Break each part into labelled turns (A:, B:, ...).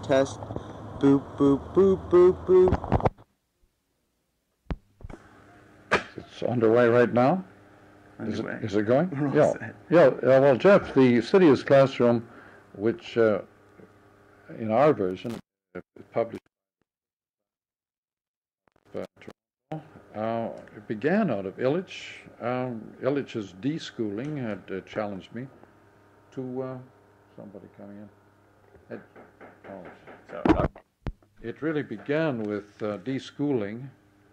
A: test. Boop, boop, boop, boop, boop.
B: It's underway right now.
C: Underway.
B: Is it going?
C: We're all
B: Yeah.
C: set.
B: Yeah. Well, Jeff, the Citius Classroom, which in our version is published by Toronto, it began out of Illich. Illich's deschooling had challenged me to somebody coming in. It really began with deschooling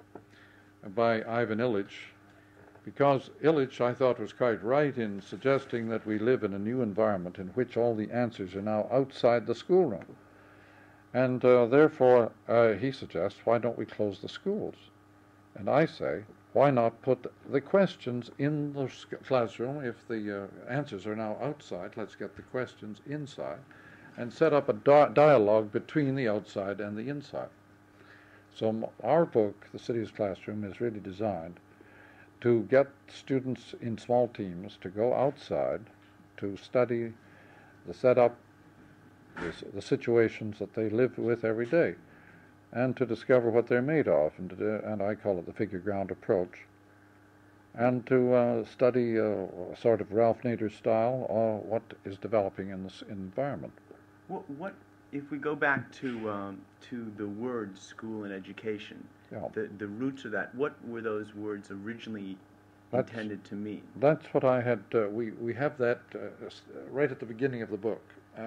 B: by Ivan Illich, because Illich, I thought, was quite right in suggesting that we live in a new environment in which all the answers are now outside the schoolroom. And therefore, he suggests, why don't we close the schools? And I say, why not put the questions in the classroom? If the answers are now outside, let's get the questions inside and set up a dialogue between the outside and the inside. So our book, The Citius Classroom, is really designed to get students in small teams to go outside to study the setup, the situations that they live with every day, and to discover what they're made of, and I call it the figure ground approach, and to study sort of Ralph Nader style what is developing in this environment.
C: What if we go back to the words school and education?
B: Yeah.
C: The roots of that. What were those words originally intended to mean?
B: That's what I had. We have that right at the beginning of the book.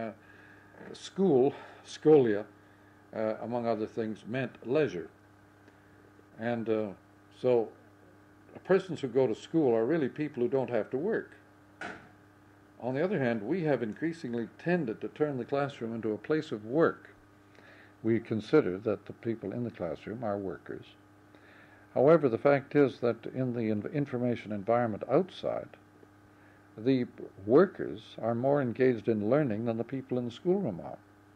B: School, scholia, among other things, meant leisure. And so persons who go to school are really people who don't have to work. On the other hand, we have increasingly tended to turn the classroom into a place of work. We consider that the people in the classroom are workers. However, the fact is that in the information environment outside, the workers are more engaged in learning than the people in the schoolroom are.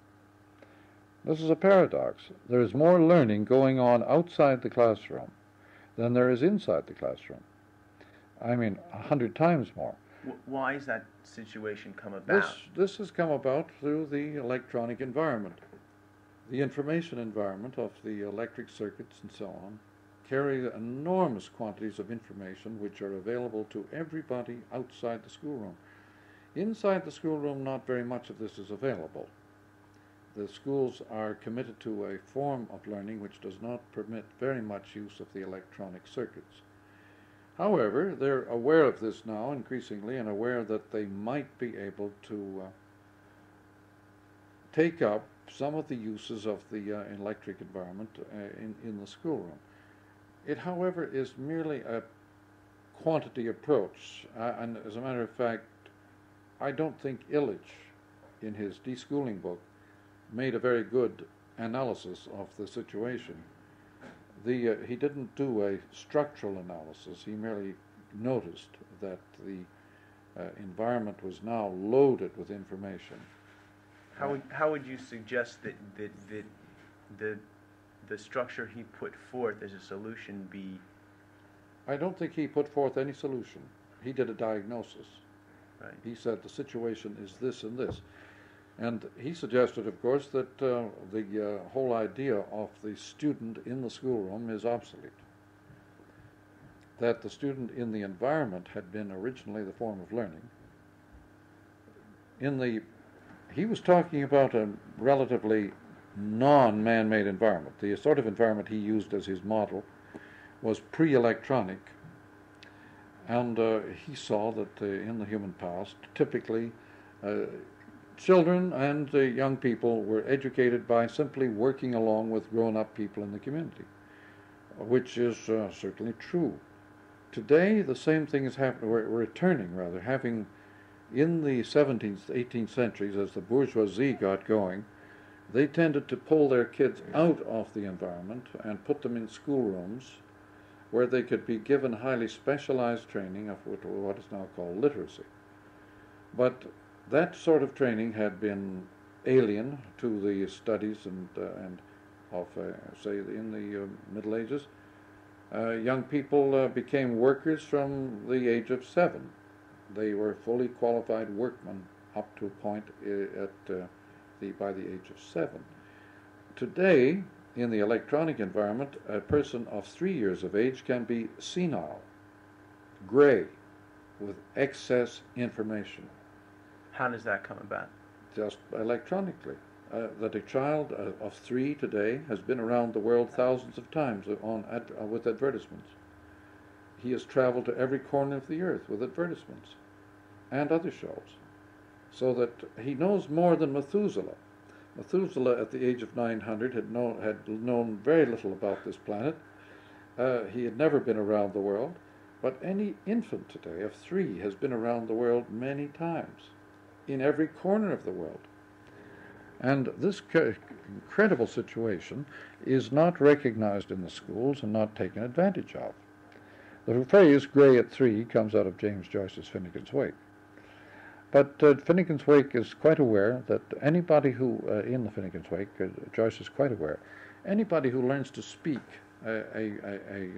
B: This is a paradox. There is more learning going on outside the classroom than there is inside the classroom. I mean, 100 times more.
C: Why has that situation come about?
B: This has come about through the electronic environment. The information environment of the electric circuits and so on carry enormous quantities of information which are available to everybody outside the schoolroom. Inside the schoolroom, not very much of this is available. The schools are committed to a form of learning which does not permit very much use of the electronic circuits. However, they're aware of this now increasingly and aware that they might be able to take up some of the uses of the electric environment in the schoolroom. It, however, is merely a quantity approach. And as a matter of fact, I don't think Illich, in his deschooling book, made a very good analysis of the situation. He didn't do a structural analysis. He merely noticed that the environment was now loaded with information.
C: How would you suggest that the structure he put forth as a solution be?
B: I don't think he put forth any solution. He did a diagnosis.
C: Right.
B: He said the situation is this and this. And he suggested, of course, that the whole idea of the student in the schoolroom is obsolete. That the student in the environment had been originally the form of learning. He was talking about a relatively non-man-made environment. The sort of environment he used as his model was pre-electronic. And he saw that in the human past, typically, children and young people were educated by simply working along with grown-up people in the community, which is certainly true. Today, the same thing is happening. We're returning, rather, having in the 17th, 18th centuries, as the bourgeoisie got going, they tended to pull their kids out of the environment and put them in schoolrooms where they could be given highly specialized training of what is now called literacy. But that sort of training had been alien to the studies and of, say, in the Middle Ages. Young people became workers from the age of 7. They were fully qualified workmen up to a point by the age of 7. Today, in the electronic environment, a person of 3 years of age can be senile, gray, with excess information.
C: How does that come about?
B: Just electronically. That a child of 3 today has been around the world thousands of times with advertisements. He has traveled to every corner of the earth with advertisements and other shows, so that he knows more than Methuselah. Methuselah, at the age of 900, had known very little about this planet. He had never been around the world, but any infant today of 3 has been around the world many times, in every corner of the world. And this incredible situation is not recognized in the schools and not taken advantage of. The phrase "gray at 3" comes out of James Joyce's Finnegan's Wake. But Finnegan's Wake is quite aware that anybody who, in the Finnegan's Wake, Joyce is quite aware, anybody who learns to speak a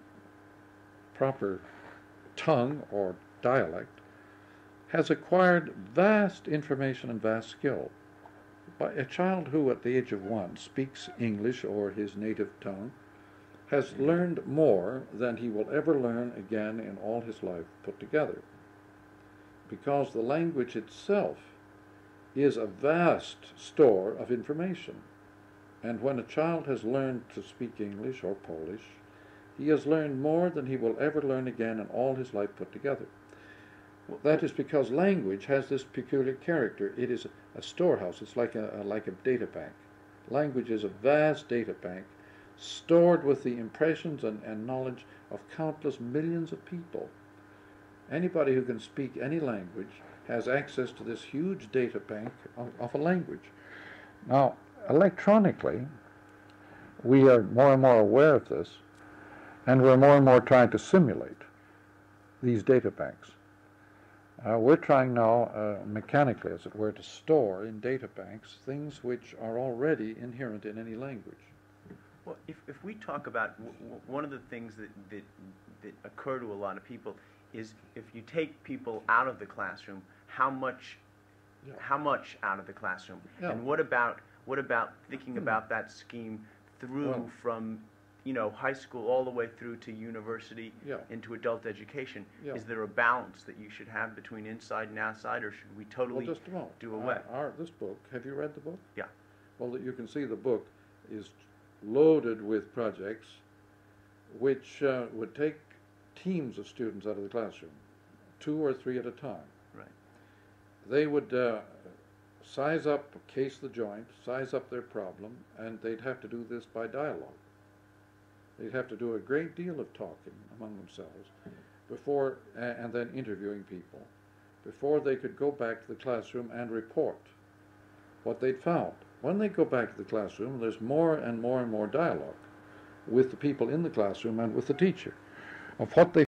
B: proper tongue or dialect has acquired vast information and vast skill. But a child who at the age of 1 speaks English or his native tongue has learned more than he will ever learn again in all his life put together, because the language itself is a vast store of information. And when a child has learned to speak English or Polish, he has learned more than he will ever learn again in all his life put together. That is because language has this peculiar character. It is a storehouse. It's like a data bank. Language is a vast data bank stored with the impressions and knowledge of countless millions of people. Anybody who can speak any language has access to this huge data bank of a language. Now, electronically, we are more and more aware of this, and we're more and more trying to simulate these data banks. We're trying now, mechanically, as it were, to store in data banks things which are already inherent in any language.
C: Well, if we talk about one of the things that occur to a lot of people is if you take people out of the classroom, how much out of the classroom, and what about thinking about that scheme through from high school all the way through to university into adult education? Is there a balance that you should have between inside and outside, or should we totally do away?
B: This book, have you read the book?
C: Yeah.
B: Well, you can see the book is loaded with projects which would take teams of students out of the classroom, 2 or 3 at a time.
C: Right.
B: They would size up, case the joint, size up their problem, and they'd have to do this by dialogue. They'd have to do a great deal of talking among themselves before, and then interviewing people, before they could go back to the classroom and report what they'd found. When they go back to the classroom, there's more and more and more dialogue with the people in the classroom and with the teacher of what they